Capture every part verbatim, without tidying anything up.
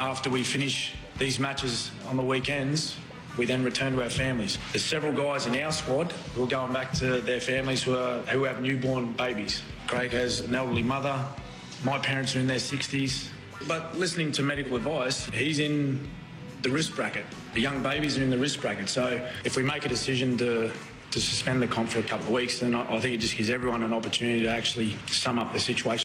After we finish these matches on the weekends, we then return to our families. There's several guys in our squad who are going back to their families who are who have newborn babies. Craig has an elderly mother. My parents are in their sixties. But listening to medical advice, he's in the risk bracket. The young babies are in the risk bracket. So if we make a decision to to suspend the comp for a couple of weeks, then I, I think it just gives everyone an opportunity to actually sum up the situation.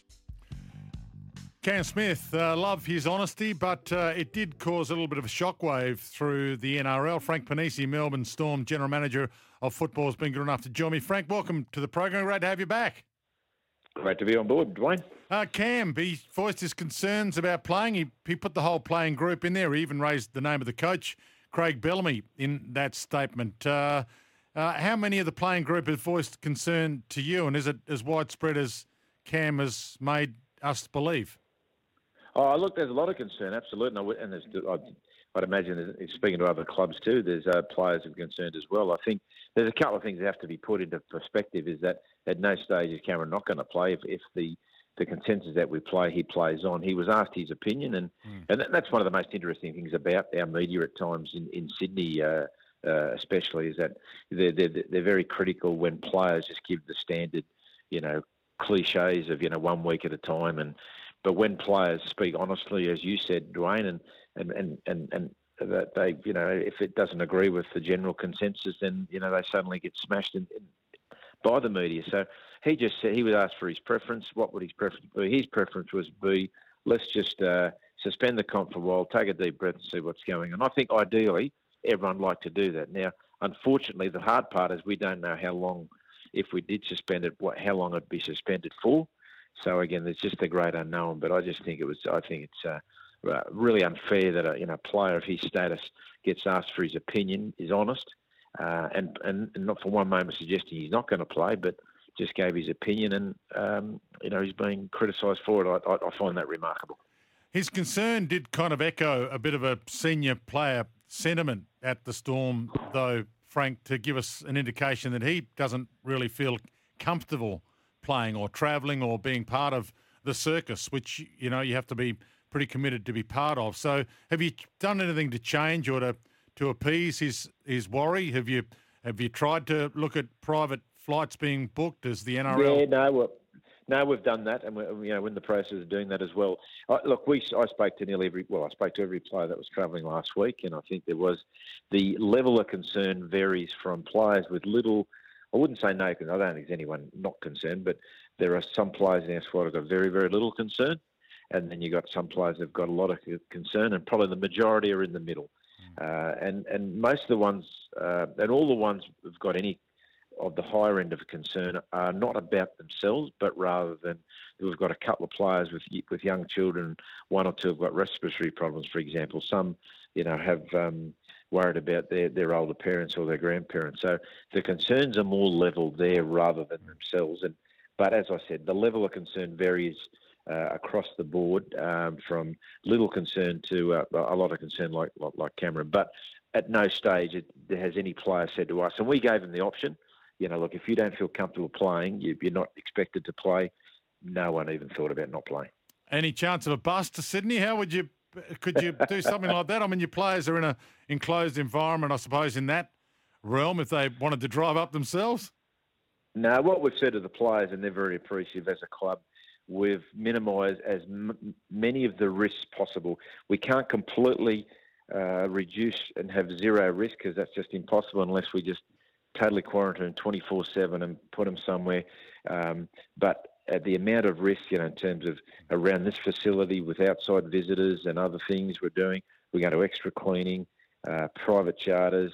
Cam Smith, uh, love his honesty, but uh, it did cause a little bit of a shockwave through the N R L. Frank Panisi, Melbourne Storm General Manager of Football, has been good enough to join me. Frank, welcome to the program. Great to have you back. Great to be on board, Dwayne. Uh, Cam, he voiced his concerns about playing. He, he put the whole playing group in there. He even raised the name of the coach, Craig Bellamy, in that statement. Uh, uh, how many of the playing group have voiced concern to you, and is it as widespread as Cam has made us believe? Oh, look, there's a lot of concern, absolutely. And there's, I'd, I'd imagine, speaking to other clubs too, there's uh, players who are concerned as well. I think there's a couple of things that have to be put into perspective. Is that at no stage is Cameron not going to play. If, if the, the consensus that we play, he plays on. He was asked his opinion, and, mm. and that, that's one of the most interesting things about our media at times in, in Sydney, uh, uh, especially, is that they're, they're, they're very critical when players just give the standard, you know, cliches of, you know, one week at a time. And but when players speak honestly, as you said, Dwayne, and and and and, and that they, you know, if it doesn't agree with the general consensus, then, you know, they suddenly get smashed in, in, by the media. So he just said, he was asked for his preference. What would his preference be? His preference was be, let's just uh, suspend the comp for a while, take a deep breath and see what's going on. I think ideally everyone would like to do that. Now, unfortunately, the hard part is we don't know how long, if we did suspend it, what, how long it'd be suspended for. So again, there's just a great unknown. But I just think it was, I think it's uh, uh, really unfair that a, you know, a player of his status gets asked for his opinion, is honest, uh, and, and and not for one moment suggesting he's not going to play, but just gave his opinion, and um, you know, he's being criticised for it. I, I, I find that remarkable. His concern did kind of echo a bit of a senior player sentiment at the Storm, though, Frank, to give us an indication that he doesn't really feel comfortable playing or travelling or being part of the circus, which, you know, you have to be pretty committed to be part of. So have you done anything to change or to, to appease his, his worry? Have you have you tried to look at private flights being booked as the N R L? Yeah, no, well, no, we've done that, and we're, you know, we're in the process of doing that as well. Uh, look, we I spoke to nearly every well, I spoke to every player that was travelling last week, and I think there was the level of concern varies from players with little. I wouldn't say no, because I don't think there's anyone not concerned, but there are some players in our squad who've got very, very little concern, and then you've got some players who've got a lot of concern, and probably the majority are in the middle. Mm. Uh, and, and most of the ones, uh, and all the ones who've got any of the higher end of concern are not about themselves, but rather than we've got a couple of players with with young children, one or two have got respiratory problems, for example. Some, you know, have um, worried about their, their older parents or their grandparents. So the concerns are more level there rather than themselves. And but as I said, the level of concern varies uh, across the board, um, from little concern to uh, a lot of concern, like, like like Cameron. But at no stage has any player said to us, and we gave them the option. You know, look, if you don't feel comfortable playing, you, you're not expected to play. No one even thought about not playing. Any chance of a bus to Sydney? How would you, could you do something like that? I mean, your players are in an enclosed environment, I suppose, in that realm, if they wanted to drive up themselves? No, what we've said to the players, and they're very appreciative as a club, we've minimised as m- many of the risks possible. We can't completely uh, reduce and have zero risk, because that's just impossible unless we just totally quarantine twenty-four seven and put them somewhere. Um, but at the amount of risk, you know, in terms of around this facility with outside visitors and other things we're doing, we're going to extra cleaning, uh, private charters,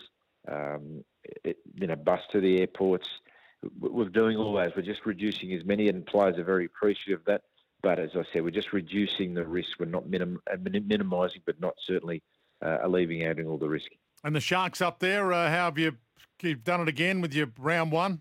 um, it, you know, bus to the airports. We're doing all those. We're just reducing as many, and players are very appreciative of that. But as I said, we're just reducing the risk. We're not minim- minimising, but not certainly uh, alleviating all the risk. And the Sharks up there, uh, how have you you've done it again with your round one?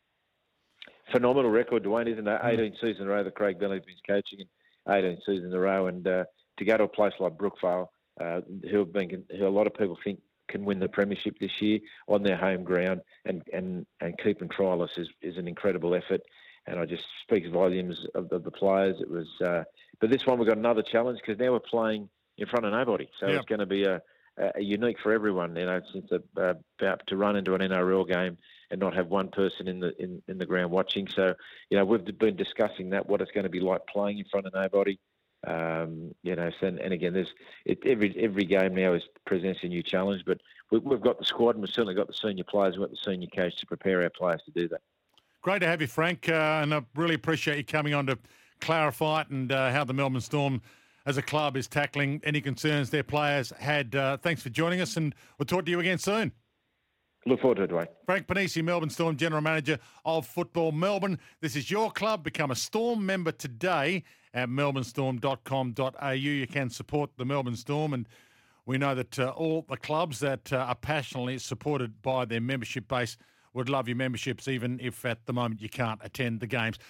Phenomenal record, Dwayne, isn't it? eighteen seasons in a row that Craig Bellamy's been coaching, and eighteen seasons in a row. And uh, to go to a place like Brookvale, uh, who have been, who a lot of people think can win the premiership this year on their home ground, and, and, and keep and trialists is, is an incredible effort. And I just speaks volumes of, of the players. It was, uh, but this one we've got another challenge, because now we're playing in front of nobody. So Yep. it's going to be a, a unique for everyone. You know, since uh, about to run into an N R L game and not have one person in the in, in the ground watching. So you know, we've been discussing that, what it's going to be like playing in front of nobody. Um, you know, so, and, and again, there's it, every every game now is presents a new challenge. But we, we've got the squad, and we've certainly got the senior players, we've got the senior coach to prepare our players to do that. Great to have you, Frank, uh, and I really appreciate you coming on to clarify it and uh, how the Melbourne Storm as a club is tackling any concerns their players had. Uh, thanks for joining us, and we'll talk to you again soon. Look forward to it, Dwayne. Frank Panisi, Melbourne Storm General Manager of Football Melbourne. This is your club. Become a Storm member today at melbourne storm dot com dot a u. You can support the Melbourne Storm, and we know that uh, all the clubs that uh, are passionately supported by their membership base would love your memberships, even if at the moment you can't attend the games.